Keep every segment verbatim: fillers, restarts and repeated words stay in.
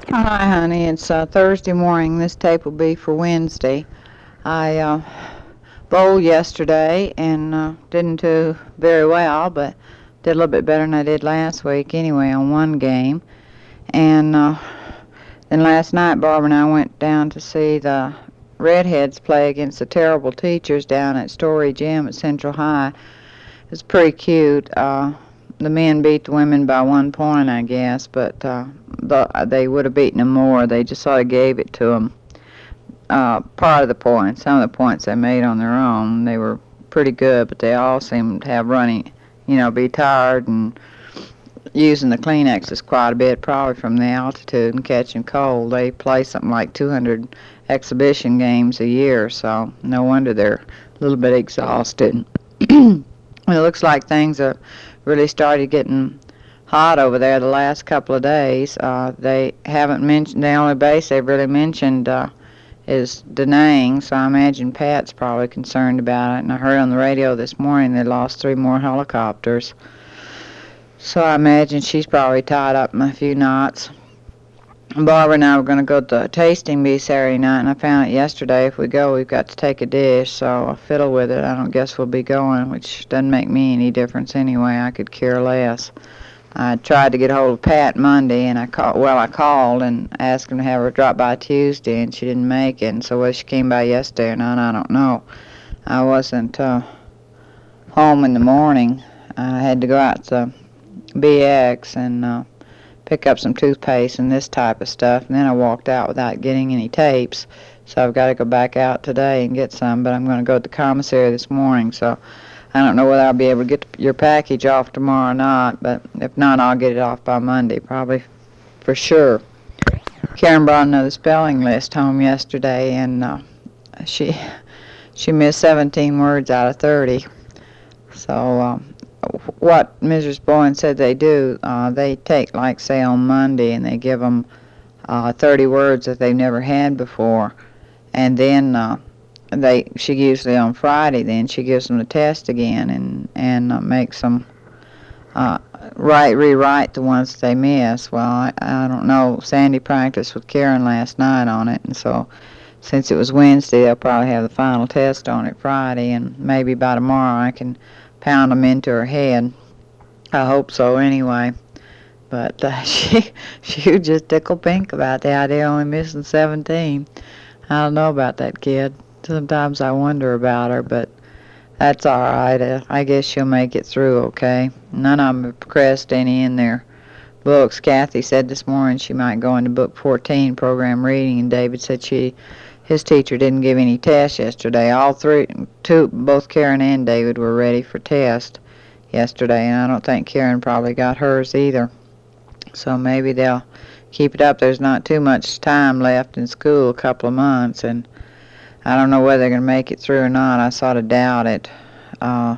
Hi, honey. It's uh, Thursday morning. This tape will be for Wednesday. I uh, bowled yesterday and uh, didn't do very well, but did a little bit better than I did last week anyway on one game. And uh, then last night, Barbara and I went down to see the Redheads play against the Terrible Teachers down at Story Gym at Central High. It was pretty cute. Uh, the men beat the women by one point, I guess, but uh, the, they would have beaten them more. They just sort of gave it to them. Uh, part of the points, some of the points they made on their own, they were pretty good, but they all seemed to have running, you know, be tired and using the Kleenexes quite a bit, probably from the altitude and catching cold. They play something like two hundred exhibition games a year, so no wonder they're a little bit exhausted. Well, it looks like things have really started getting hot over there the last couple of days. Uh, they haven't mentioned, the only base they've really mentioned uh, is Da Nang, so I imagine Pat's probably concerned about it. And I heard on the radio this morning they lost three more helicopters. So I imagine she's probably tied up in a few knots. Barbara and I were going to go to the tasting bee Saturday night, and I found out yesterday if we go, we've got to take a dish, so I fiddle with it. I don't guess we'll be going, which doesn't make me any difference anyway. I could care less. I tried to get a hold of Pat Monday, and I called, well, I called and asked him to have her drop by Tuesday, and she didn't make it, and so whether she came by yesterday or not, I don't know. I wasn't uh, home in the morning. I had to go out to B X and uh, pick up some toothpaste and this type of stuff, and then I walked out without getting any tapes, so I've got to go back out today and get some, but I'm going to go to the commissary this morning, so I don't know whether I'll be able to get your package off tomorrow or not, but if not, I'll get it off by Monday, probably for sure. Karen brought another spelling list home yesterday, and uh, she she missed seventeen words out of thirty. So uh, what Missus Bowen said they do, uh, they take, like, say, on Monday, and they give them uh, thirty words that they've never had before, and then uh, they she usually on Friday then she gives them the test again and and uh, makes them uh, write rewrite the ones they miss. Well, I, I don't know. Sandy practiced with Karen last night on it, and so since it was Wednesday, they'll probably have the final test on it Friday, and maybe by tomorrow I can pound them into her head. I hope so anyway. But uh, she she was just tickled pink about the idea of only missing seventeen. I don't know about that kid. Sometimes I wonder about her, but that's all right. Uh, I guess she'll make it through okay. None of them have progressed any in their books. Kathy said this morning she might go into book fourteen, program reading, and David said she his teacher didn't give any tests yesterday. All three, two, both Karen and David were ready for test yesterday, and I don't think Karen probably got hers either. So maybe they'll keep it up. There's not too much time left in school, a couple of months, and I don't know whether they're going to make it through or not. I sort of doubt it. Uh,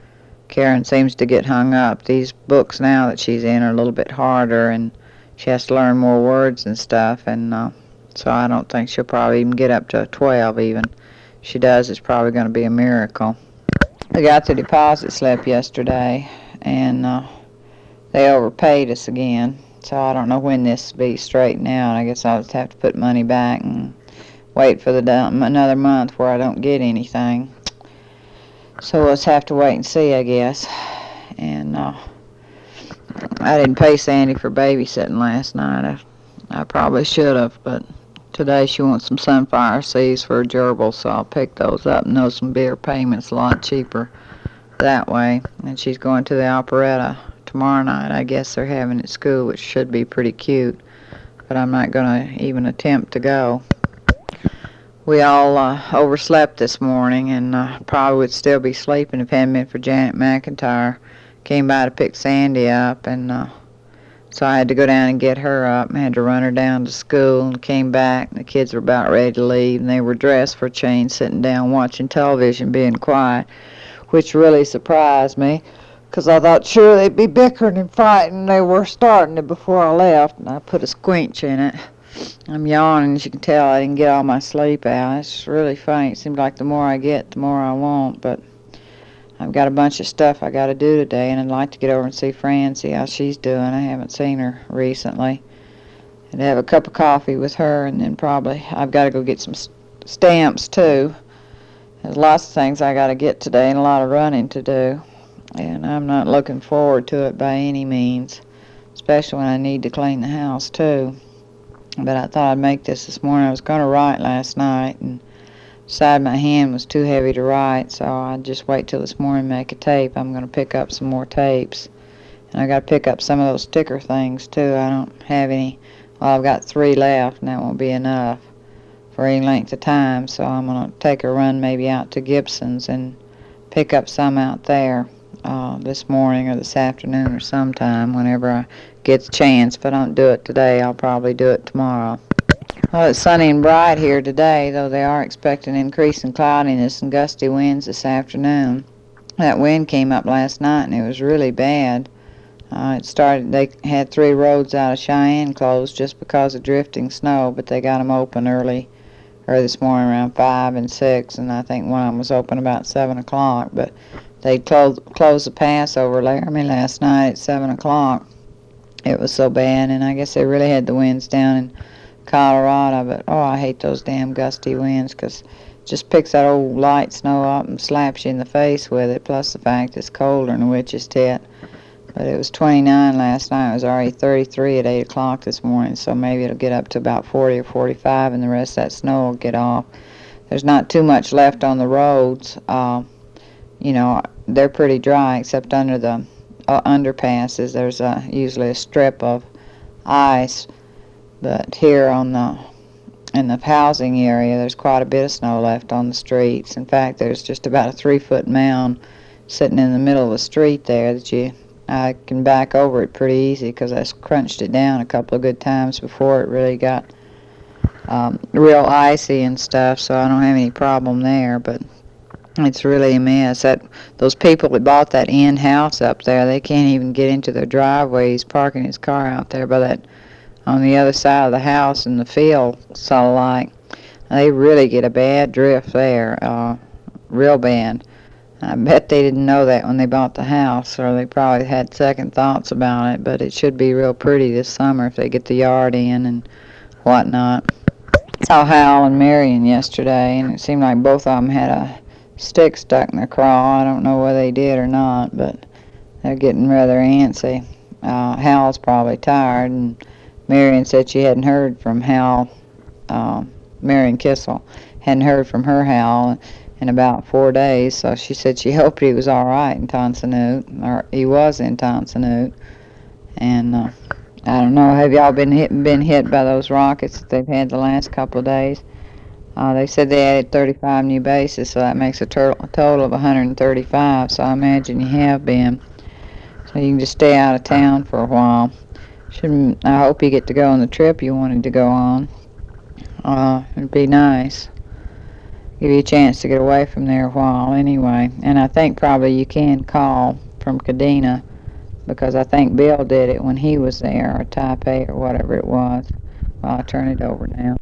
Karen seems to get hung up. These books now that she's in are a little bit harder, and she has to learn more words and stuff, and uh, so I don't think she'll probably even get up to twelve even. If she does, it's probably going to be a miracle. We got the deposit slip yesterday, and uh, they overpaid us again, so I don't know when this will be straightened out. I guess I'll just have to put money back and wait for the another month where I don't get anything. So we'll just have to wait and see, I guess. And uh, I didn't pay Sandy for babysitting last night. I, I probably should have, but today she wants some sunflower seeds for a gerbil, so I'll pick those up, and those will be her payments a lot cheaper that way. And she's going to the operetta tomorrow night. I guess they're having it at school, which should be pretty cute, but I'm not going to even attempt to go. We all uh, overslept this morning, and uh, probably would still be sleeping if it hadn't been for Janet McIntyre. Came by to pick Sandy up, and uh, so I had to go down and get her up. I had to run her down to school, and came back, and the kids were about ready to leave, and they were dressed for a change, sitting down watching television, being quiet, which really surprised me, because I thought sure they'd be bickering and fighting. They were starting it before I left, and I put a squinch in it. I'm yawning, as you can tell. I didn't get all my sleep out. It's really funny. It seems like the more I get, the more I want, but I've got a bunch of stuff I got to do today, and I'd like to get over and see Fran, see how she's doing. I haven't seen her recently. and have a cup of coffee with her, and then probably I've got to go get some stamps too. There's lots of things I got to get today and a lot of running to do, and I'm not looking forward to it by any means, especially when I need to clean the house too. But I thought I'd make this this morning. I was going to write last night and decided my hand was too heavy to write, so I'd just wait till this morning and make a tape. I'm going to pick up some more tapes. And I got to pick up some of those sticker things too. I don't have any. Well, I've got three left, and that won't be enough for any length of time, so I'm going to take a run maybe out to Gibson's and pick up some out there uh, this morning or this afternoon or sometime whenever I get the chance. If I don't do it today, I'll probably do it tomorrow. Well, it's sunny and bright here today, though they are expecting an increase in cloudiness and gusty winds this afternoon. That wind came up last night, and it was really bad. Uh, it started, they had three roads out of Cheyenne closed just because of drifting snow, but they got them open early, early this morning around five and six, and I think one of them was open about seven o'clock. But they closed, closed the pass over Laramie last night at seven o'clock. It was so bad, and I guess they really had the winds down in Colorado, but oh, I hate those damn gusty winds because it just picks that old light snow up and slaps you in the face with it, plus the fact it's colder than a witch's tit. But it was twenty-nine last night. It was already thirty-three at eight o'clock this morning, so maybe it'll get up to about forty or forty-five, and the rest of that snow will get off. There's not too much left on the roads. Uh, you know, they're pretty dry, except under the uh, underpasses. There's uh, usually a strip of ice, but here on the in the housing area, there's quite a bit of snow left on the streets. In fact, there's just about a three-foot mound sitting in the middle of the street there that you I can back over it pretty easy because I crunched it down a couple of good times before it really got um, real icy and stuff, so I don't have any problem there. But it's really a mess. That those people that bought that end house up there, they can't even get into their driveway. He's parking his car out there by that on the other side of the house in the field, sort of like. They really get a bad drift there, uh, real bad. I bet they didn't know that when they bought the house, or they probably had second thoughts about it, but it should be real pretty this summer if they get the yard in and whatnot. I saw Hal and Marion yesterday, and it seemed like both of them had a stick stuck in their craw. I don't know whether they did or not, but they're getting rather antsy. Uh, Hal's probably tired, and Marion said she hadn't heard from Hal, uh, Marion Kissel, hadn't heard from her Hal in about four days, so she said she hoped he was all right in Tonsonnoot, or he was in Tonsonnoot. And uh, I don't know, have y'all been hit been hit by those rockets that they've had the last couple of days? Uh, they said they added thirty-five new bases, so that makes a, tur- a total of one hundred thirty-five, so I imagine you have been. So you can just stay out of town for a while. Shouldn't, I hope you get to go on the trip you wanted to go on. Uh, it'd be nice. Give you a chance to get away from there a while anyway. And I think probably you can call from Kadena, because I think Bill did it when he was there, or Taipei, or whatever it was. Well, I'll turn it over now.